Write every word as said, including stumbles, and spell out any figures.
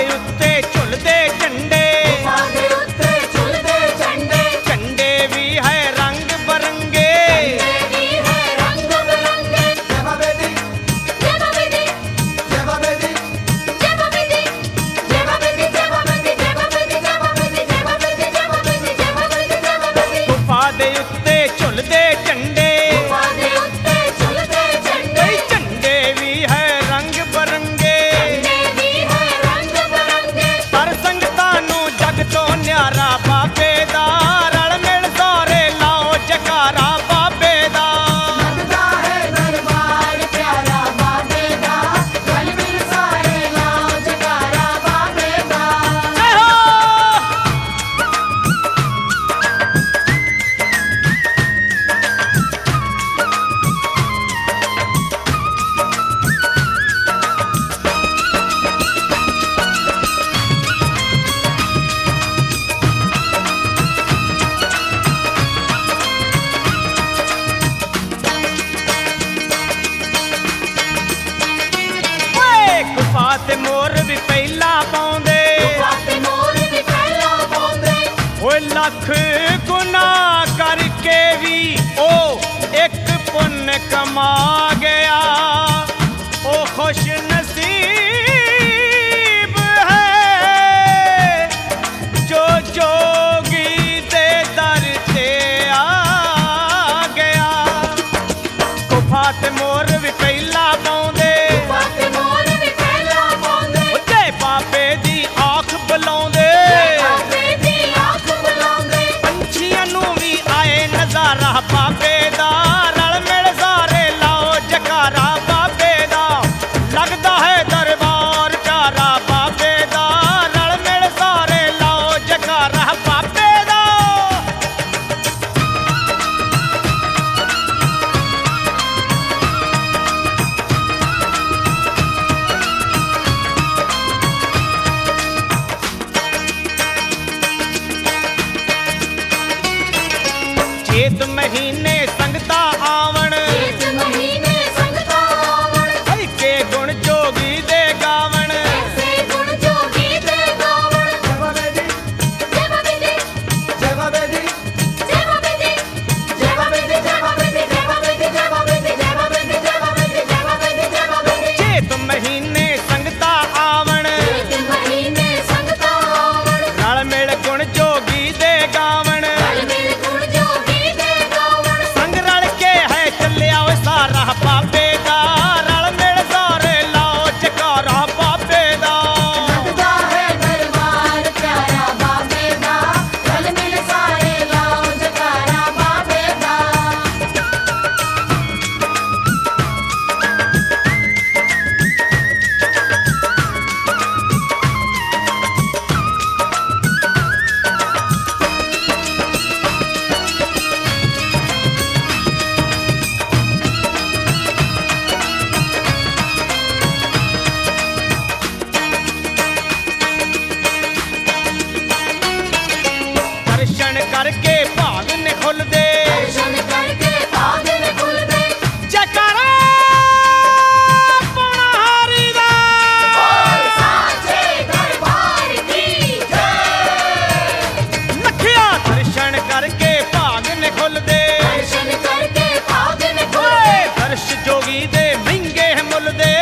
ਦੇ ਉੱਤੇ ਝੁੱਲਦੇ ਝੰਡੇ, ਗੁਫਾ ਦੇ ਉੱਤੇ ਝੁੱਲਦੇ ਝੰਡੇ, ਝੰਡੇ ਵੀ ਹੈ ਰੰਗ ਬਰੰਗੇ। ਝੰਡੇ ਵੀ ਹੈ ਰੰਗ ਬਰੰਗੇ। ਜੈ ਬਾਬੇ ਦੀ ਜੈ ਬਾਬੇ ਦੀ, ਜੈ ਬਾਬੇ ਦੀ ਜੈ ਬਾਬੇ ਦੀ, ਜੈ ਬਾਬੇ ਦੀ, ਜੈ ਬਾਬੇ ਦੀ, ਜੈ ਬਾਬੇ ਦੀ, ਜੈ ਬਾਬੇ ਦੀ, ਜੈ ਬਾਬੇ ਦੀ, ਜੈ ਬਾਬੇ ਦੀ, ਜੈ ਬਾਬੇ ਦੀ, ਜੈ ਬਾਬੇ ਦੀ। ਗੁਫਾ ਦੇ ਉੱਤੇ ਝੁੱਲਦੇ ਝੰਡੇ, ਗੁਫਾ ਦੇ ਉੱਤੇ ਝੁੱਲਦੇ ਝੰਡੇ, ਕਈ ਝੰਡੇ ਵੀ ਹੈ ਰੰਗ ਬਰੰਗੇ। ਝੰਡੇ ਵੀ ਹੈ ਰੰਗ ਬਰੰਗੇ। ਪਰ ਸੰਗਤਾਂ ਨੂੰ ਜਗ ਤੋਂ ਨਿਆਰਾ ਬਾਬੇ ਦਾ, ਰਲ ਮਿਲ ਸਾਰੇ ਲਾਓ ਜਕਾਰਾ ਬਾਬੇ ਦਾ। ਲੱਗਦਾ ਹੈ ਦਰਬਾਰ ਪਿਆਰਾ ਬਾਬੇ ਦਾ, ਰਲ ਮਿਲ ਸਾਰੇ ਲਾਓ ਜਕਾਰਾ ਬਾਬੇ ਦਾ। ਜੈ ਹੋ। ਓਏ ਗੁਫਾ ਤੇ ਮੋਰ ਵੀ ਪਹਿਲਾਂ ਪਾਉਂਦੇ, ਗੁਫਾ ਤੇ ਮੋਰ ਵੀ ਪਹਿਲਾਂ ਪਾਉਂਦੇ, ਓਏ ਲੱਖ ਗੁਨਾਹ ਕਰਕੇ ਵੀ ਉਹ ਇੱਕ ਪੁੰਨ ਕਮਾ ਗਿਆ। ਉਹ ਖੁਸ਼ ਨਸੀਬ ਹੈ ਜੋ ਜੋਗੀ ਦੇ ਦਰ ਤੇ ਆ ਗਿਆ। ਗੁਫਾ ਤੇ ਮੋਰ ਵੀ ਪਹਿਲਾਂ ਪਾਉਂਦੇ, ਗੁਫਾ ਤੇ ਮੋਰ ਵੀ ਪਹਿਲਾਂ ਪਾਉਂਦੇ, ਉੱਤੇ ਬਾਬੇ ਦੀ ਆਖ ਬੁਲਾਉਂਦੇ। ਬਾਬੇ ਦੀ ਆਖ ਬੁਲਾਉਂਦੇ। ਪੰਛੀਆਂ ਨੂੰ ਵੀ ਆਏ ਨਜ਼ਾਰਾ ਬਾਬੇ ਦਾ, ਰਲ ਮਿਲ ਸਾਰੇ ਲਾਓ ਜਕਾਰਾ ਬਾਬੇ ਦਾ। ਲੱਗਦਾ ਹੈ ਦਰਬਾਰ ਪਿਆਰਾ ਬਾਬੇ ਦਾ, ਰਲ ਮਿਲ ਸਾਰੇ ਲਾਓ ਜਕਾਰਾ ਬਾਬੇ ਦਾ। ਚੇਤ ਮਹੀਨੇ ਸੰਗਤਾਂ ਆਵਣ, ਇਸ ਮਹੀਨੇ ਸੰਗਤਾਂ ਆਵਣ, ਹਲਕੇ ਗੁਣ ਜੋਗੀ ਦੇ ਗਾਵਣ। ਐਸੇ ਗੁਣ ਜੋਗੀ ਦੇ ਗਾਵਣ। ਜੈ ਬਾਬੇ ਦੀ ਜੈ ਬਾਬੇ ਦੀ, ਜੈ ਬਾਬੇ ਦੀ ਜੈ ਬਾਬੇ ਦੀ, ਜੈ ਬਾਬੇ ਦੀ, ਜੈ ਬਾਬੇ ਦੀ, ਜੈ ਬਾਬੇ ਦੀ, ਜੈ ਬਾਬੇ ਦੀ, ਜੈ ਬਾਬੇ ਦੀ, ਜੈ ਬਾਬੇ ਦੀ, ਜੈ ਬਾਬੇ ਦੀ, ਜੈ ਬਾਬੇ ਦੀ। ਚੇਤ ਮਹੀਨੇ ਸੰਗਤਾਂ ਆਵਣ, ਇਸ ਮਹੀਨੇ ਸੰਗਤਾਂ ਆਵਣ, ਰਲ ਮਿਲ ਗੁਣ ਜੋਗੀ ਦੇ ਗਾਵਣ। ਰਲ ਮਿਲ ਗੁਣ ਜੋਗੀ ਦੇ ਗਾਵਣ। ਸੰਗ ਰਲ ਕੇ ਹੈ ਚੱਲਿਆ ਓਏ ਸਾਰਾ ਬਾਬੇ ਦਾ, ਰਲ ਮਿਲ ਸਾਰੇ ਲਾਓ ਜਕਾਰਾ ਬਾਬੇ ਦਾ। ਲੱਗਦਾ ਹੈ ਦਰਬਾਰ ਪਿਆਰਾ ਬਾਬੇ ਦਾ, ਰਲ ਮਿਲ ਸਾਰੇ ਲਾਓ ਜਕਾਰਾ ਬਾਬੇ ਦਾ। ਦਰਸ਼ਨ ਕਰਕੇ ਭਾਗ ਨੇ ਖੁੱਲਦੇ, ਦਰਸ਼ਨ ਕਰਕੇ ਭਾਗ ਨੇ ਖੁੱਲਦੇ। ਜਕਾਰਾ ਪਾਉਣਾ ਹਾਰੀ ਦਾ। ਬੋਲ ਸਾਚੇ ਦਰਬਾਰ ਕੀ ਜੈ। ਲੱਖਿਆ ਦਰਸ਼ਨ ਕਰਕੇ ਭਾਗ ਨੇ ਖੁੱਲਦੇ, ਦਰਸ਼ਨ ਕਰਕੇ ਭਾਗ ਨੇ ਓਏ ਖੁੱਲਦੇ। ਦਰਸ਼ ਜੋਗੀ ਦੇ ਮਹਿੰਗੇ ਮੁੱਲ ਦੇ।